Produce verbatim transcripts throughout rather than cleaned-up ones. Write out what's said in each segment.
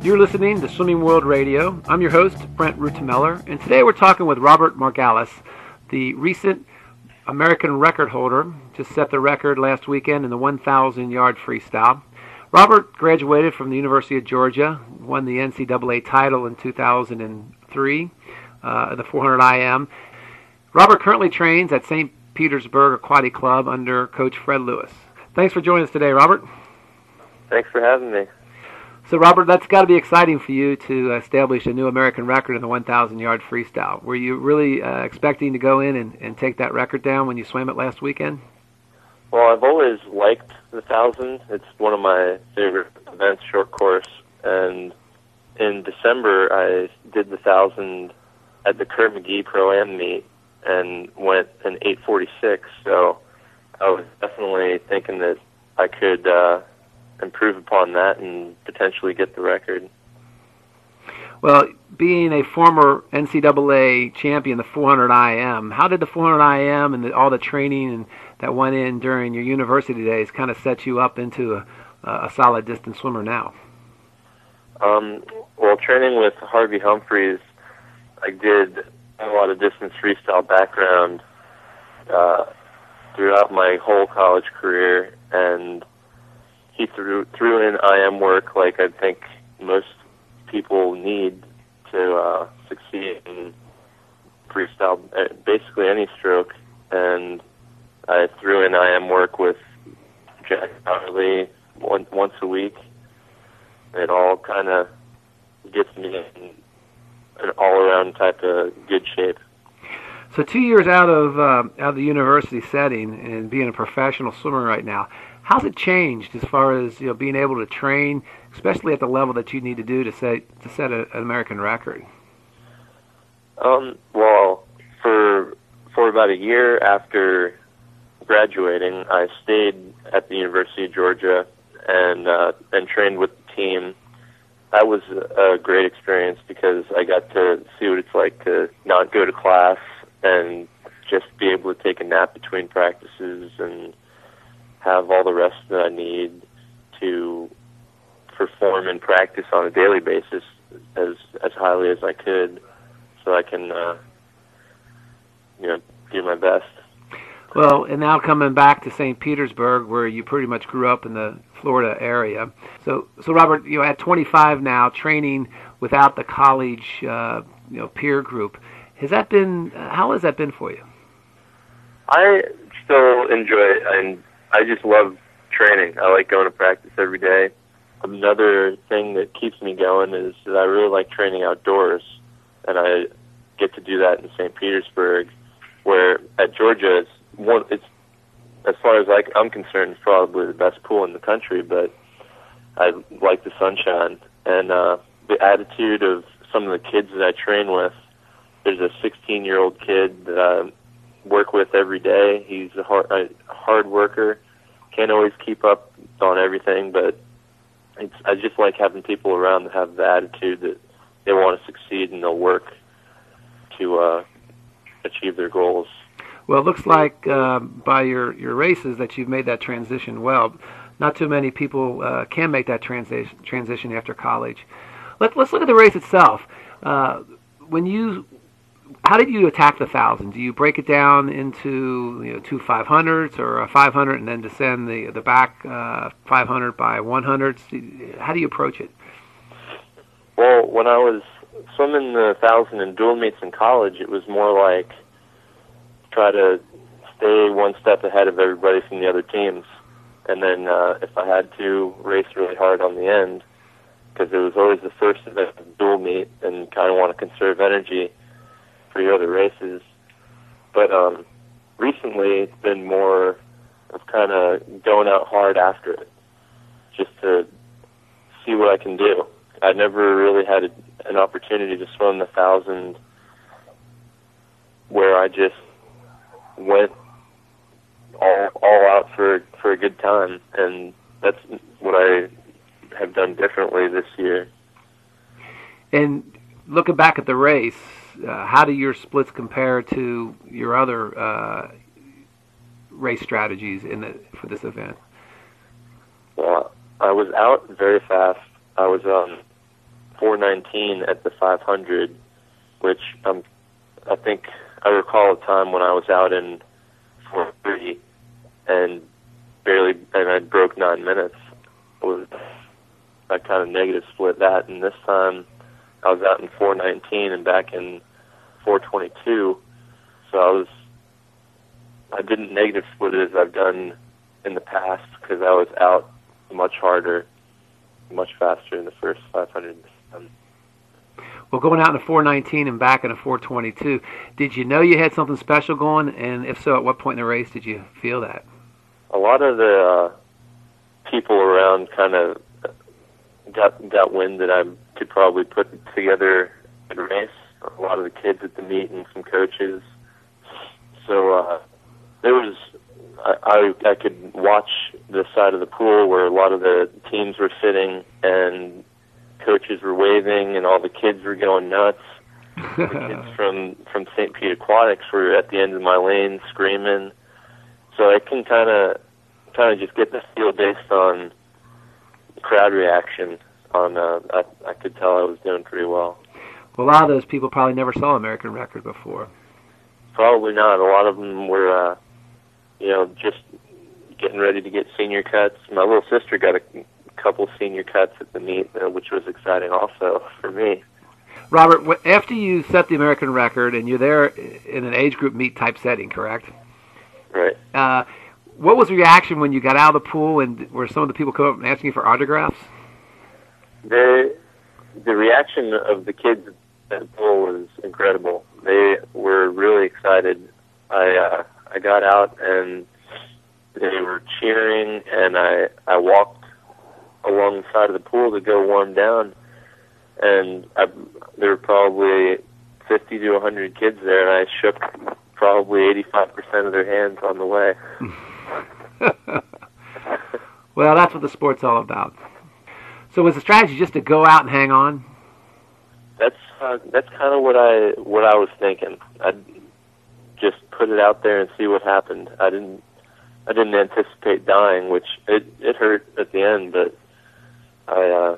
You're listening to Swimming World Radio. I'm your host, Brent Rutemeller, and today we're talking with Robert Margalis, the recent American record holder, just set the record last weekend in the one thousand yard freestyle. Robert graduated from the University of Georgia, won the N C double A title in two thousand three, uh, the four hundred I M. Robert currently trains at Saint Petersburg Aquatic Club under Coach Fred Lewis. Thanks for joining us today, Robert. Thanks for having me. So, Robert, that's got to be exciting for you to establish a new American record in the one thousand yard freestyle. Were you really uh, expecting to go in and, and take that record down when you swam it last weekend? Well, I've always liked the one thousand. It's one of my favorite events, short course. And in December, I did the one thousand at the Kurt McGee Pro-Am meet and went an eight forty-six. So I was definitely thinking that I could uh, improve upon that and potentially get the record. Well, being a former N C double A champion, the four hundred I M, how did the four hundred I M and the, all the training and, that went in during your university days kind of set you up into a, a solid distance swimmer now? Um, well, training with Harvey Humphreys, I did a lot of distance freestyle background uh, throughout my whole college career, and he threw threw in I M work like I think most people need to uh, succeed in freestyle, basically any stroke. And I threw in I M work with Jack Howley one, once a week. It all kind of gets me in an all-around type of good shape. So two years out of uh, out of the university setting and being a professional swimmer right now, how's it changed as far as you know being able to train, especially at the level that you need to do to set to set a, an American record? Um, well, for for about a year after graduating, I stayed at the University of Georgia and uh, and trained with the team. That was a great experience because I got to see what it's like to not go to class and just be able to take a nap between practices and have all the rest that I need to perform and practice on a daily basis as as highly as I could, so I can uh, you know do my best. Well, and now coming back to Saint Petersburg, where you pretty much grew up in the Florida area. So, so Robert, you're at twenty-five now, training without the college uh, you know peer group. Has that been? How has that been for you? I still enjoy it, and I just love training. I like going to practice every day. Another thing that keeps me going is that I really like training outdoors, and I get to do that in Saint Petersburg, where at Georgia, it's one. It's as far as I, I'm concerned, it's probably the best pool in the country. But I like the sunshine and uh, the attitude of some of the kids that I train with. There's a sixteen-year-old kid that I work with every day. He's a hard, a hard worker. Can't always keep up on everything, but it's, I just like having people around that have the attitude that they want to succeed and they'll work to uh, achieve their goals. Well, it looks like uh, by your, your races that you've made that transition well. Not too many people uh, can make that transition transition after college. Let, let's look at the race itself. Uh, when you How did you attack the thousand? Do you break it down into you know, two five hundreds or a five hundred and then descend the the back uh, five hundred by one hundreds? How do you approach it? Well, when I was swimming the thousand in dual meets in college, it was more like try to stay one step ahead of everybody from the other teams, and then uh, if I had to, race really hard on the end, because it was always the first event of dual meet and kind of want to conserve energy for your other races. But um, recently it's been more of kind of going out hard after it, just to see what I can do. I never really had a, an opportunity to swim the thousand where I just went all all out for for a good time, and that's what I have done differently this year. And looking back at the race, uh, how do your splits compare to your other uh, race strategies in the, for this event? Well, I was out very fast. I was um, four nineteen at the five hundred, which um, I think I recall a time when I was out in four thirty and barely, and I broke nine minutes. It was, I kind of negative split that, and this time I was out in four nineteen and back in four twenty-two, so I was, I didn't negative split it as I've done in the past because I was out much harder, much faster in the first five hundred. Um, well, going out in a four nineteen and back in a four twenty-two, did you know you had something special going? And if so, at what point in the race did you feel that? A lot of the uh, people around kind of got got wind that I could probably put together a race. A lot of the kids at the meet and some coaches. So uh, there was, I, I I could watch the side of the pool where a lot of the teams were sitting and coaches were waving and all the kids were going nuts. The kids from from Saint Pete Aquatics were at the end of my lane screaming. So I can kind of kind of just get the feel based on crowd reaction. On uh, I, I could tell I was doing pretty well. Well, a lot of those people probably never saw American Record before. Probably not. A lot of them were, uh, you know, just getting ready to get senior cuts. My little sister got a couple senior cuts at the meet, uh, which was exciting also for me. Robert, after you set the American record, and you're there in an age group meet type setting, correct? Right. Uh, what was the reaction when you got out of the pool, and were some of the people come up and asking you for autographs? The the reaction of the kids at the pool was incredible. They were really excited. I uh, I got out and they were cheering, and I I walked along the side of the pool to go warm down, and I, there were probably fifty to a hundred kids there, and I shook probably eighty-five percent of their hands on the way. Well, that's what the sport's all about. So was the strategy just to go out and hang on? That's uh, that's kind of what I what I was thinking. I'd just put it out there and see what happened. I didn't I didn't anticipate dying, which it it hurt at the end, but I uh,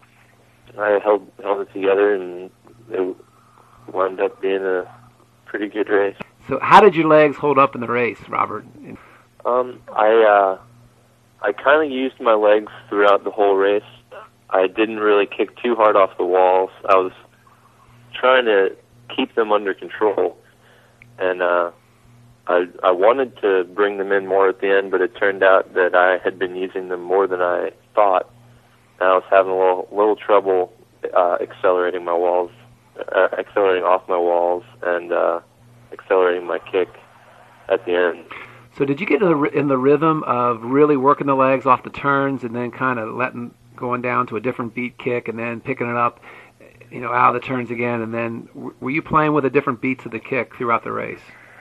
I held held it together, and it wound up being a pretty good race. So how did your legs hold up in the race, Robert? Um, I uh, I kind of used my legs throughout the whole race. I didn't really kick too hard off the walls. I was trying to keep them under control, and uh, I I wanted to bring them in more at the end, but it turned out that I had been using them more than I thought. And I was having a little, little trouble uh, accelerating my walls, uh, accelerating off my walls, and uh, accelerating my kick at the end. So did you get in the, in the rhythm of really working the legs off the turns and then kind of letting going down to a different beat kick and then picking it up, you know, out of the turns again, and then were you playing with the different beats of the kick throughout the race?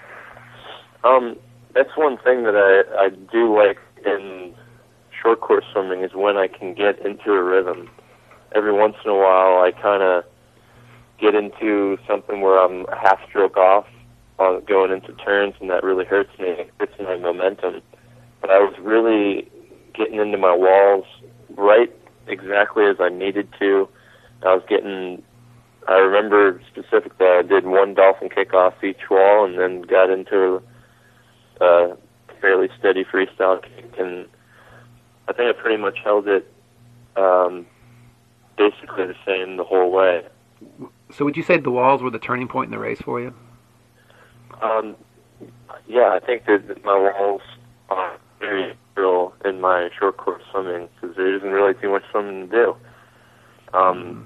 Um, that's one thing that I, I do like in short course swimming is when I can get into a rhythm. Every once in a while I kind of get into something where I'm a half stroke off on going into turns, and that really hurts me. It hurts my momentum. But I was really getting into my walls right exactly as I needed to. I was getting, I remember specifically I did one dolphin kick off each wall and then got into a fairly steady freestyle kick, and I think I pretty much held it um, basically the same the whole way. So would you say the walls were the turning point in the race for you? Um, yeah, I think that my walls are very real in my short course swimming because there isn't really too much swimming to do. Um,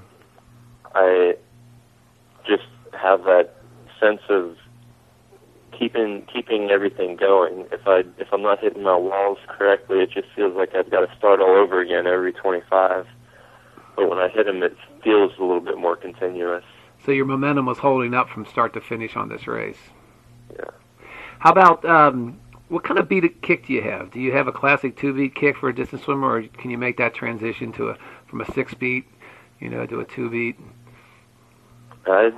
I just have that sense of keeping keeping everything going. If I if I'm not hitting my walls correctly, it just feels like I've got to start all over again every twenty-five. But when I hit them, it feels a little bit more continuous. So your momentum was holding up from start to finish on this race. Yeah. How about um, what kind of beat kick do you have? Do you have a classic two beat kick for a distance swimmer, or can you make that transition to a from a six beat, you know, to a two beat? I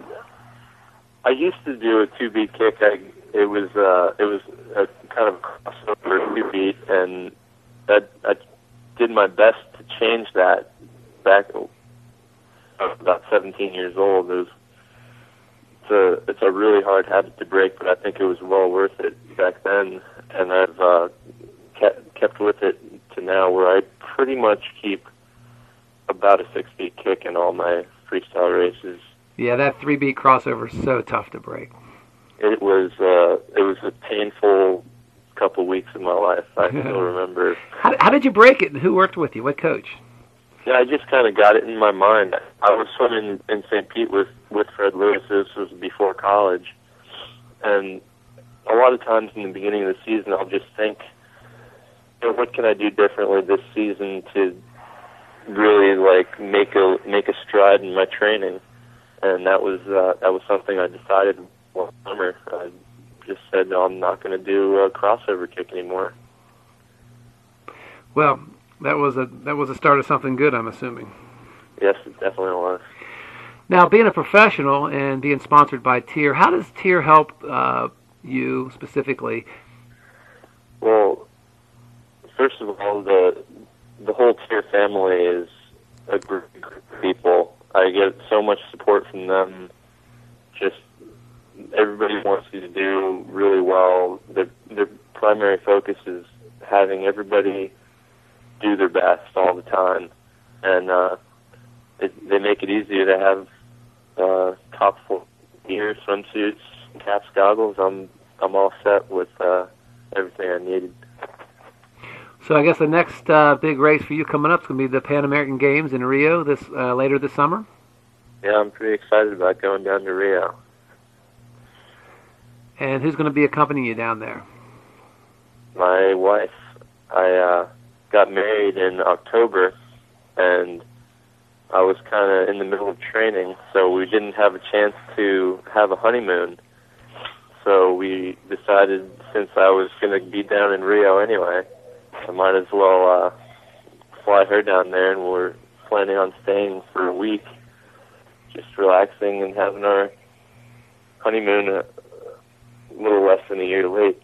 I used to do a two beat kick. I it was uh, it was a kind of crossover two beat, and I, I did my best to change that back I was about seventeen years old. It was, it's a it's a really hard habit to break, but I think it was well worth it back then, and I've uh, kept kept with it to now, where I pretty much keep about a six beat kick in all my freestyle races. Yeah, that three beat crossover is so tough to break. It was uh, it was a painful couple weeks of my life. I still remember. How, how did you break it, and who worked with you? What coach? Yeah, I just kind of got it in my mind. I was swimming in Saint Pete with, with Fred Lewis. This was before college. And a lot of times in the beginning of the season, I'll just think, you know, what can I do differently this season to really, like, make a make a stride in my training? And that was uh, that was something I decided one summer. I just said, no, I'm not going to do a crossover kick anymore. Well, that was a that was a start of something good, I'm assuming. Yes, it definitely was. Now, being a professional and being sponsored by Tier, how does Tier help uh, you specifically? Well, first of all, the the whole Tier family is a group of people. I get so much support from them. Just everybody wants you to do really well. Their their primary focus is having everybody do their best all the time, and uh, it, they make it easier to have uh, top four gear, swimsuits, caps, goggles. I'm I'm all set with uh, everything I needed. So I guess the next uh, big race for you coming up is going to be the Pan American Games in Rio this uh, later this summer. Yeah, I'm pretty excited about going down to Rio. And who's going to be accompanying you down there? My wife. I uh, got married in October, and I was kind of in the middle of training, so we didn't have a chance to have a honeymoon. So we decided, since I was going to be down in Rio anyway, I might as well uh, fly her down there, and we're planning on staying for a week, just relaxing and having our honeymoon a little less than a year late.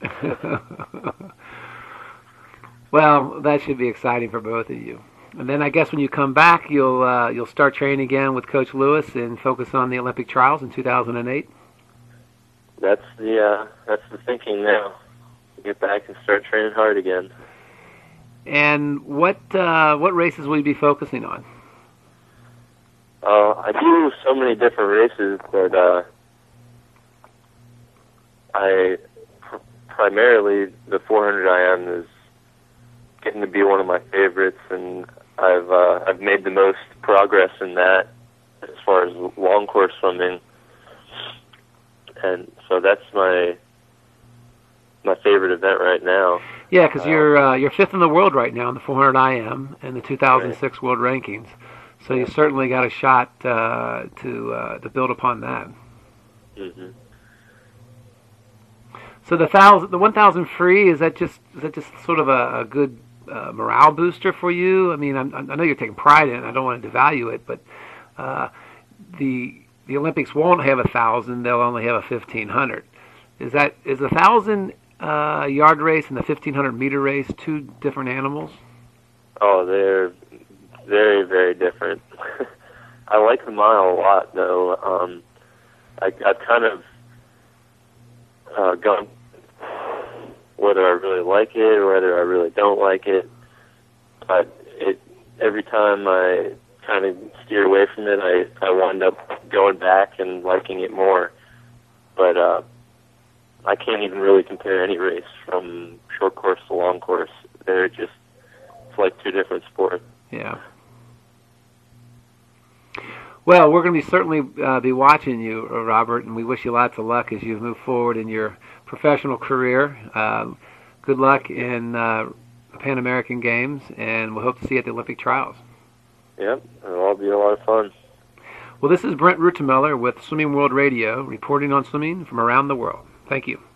Well, that should be exciting for both of you. And then I guess when you come back, you'll uh, you'll start training again with Coach Lewis and focus on the Olympic trials in two thousand eight. That's the uh, that's the thinking now. Get back and start training hard again. And what uh, what races will you be focusing on? Uh, I do so many different races, but uh, I pr- primarily the four hundred I M is getting to be one of my favorites, and I've uh, I've made the most progress in that as far as long course swimming, and so that's my my favorite event right now. Yeah, because uh, you're uh, you're fifth in the world right now in the four hundred I M and the two thousand six right. World Rankings, so you certainly got a shot uh, to uh, to build upon that. Mm-hmm. So the thousand, the one thousand free, is that just is that just sort of a, a good uh, morale booster for you? I mean, I'm, I know you're taking pride in it. I don't want to devalue it, but uh, the the Olympics won't have a thousand; they'll only have a fifteen hundred. Is that is the thousand uh, yard race and the fifteen hundred meter race two different animals? Oh, they're very very different. I like the mile a lot, though. Um, I I've kind of Uh, gone whether I really like it or whether I really don't like it, but it every time I kind of steer away from it, I I wind up going back and liking it more. But uh, I can't even really compare any race from short course to long course. They're just it's like two different sports. Yeah. Well, we're going to be certainly uh, be watching you, Robert, and we wish you lots of luck as you move forward in your professional career. Uh, good luck in uh, the Pan American Games, and we'll hope to see you at the Olympic trials. Yep, it'll all be a lot of fun. Well, this is Brent Rutemeller with Swimming World Radio, reporting on swimming from around the world. Thank you.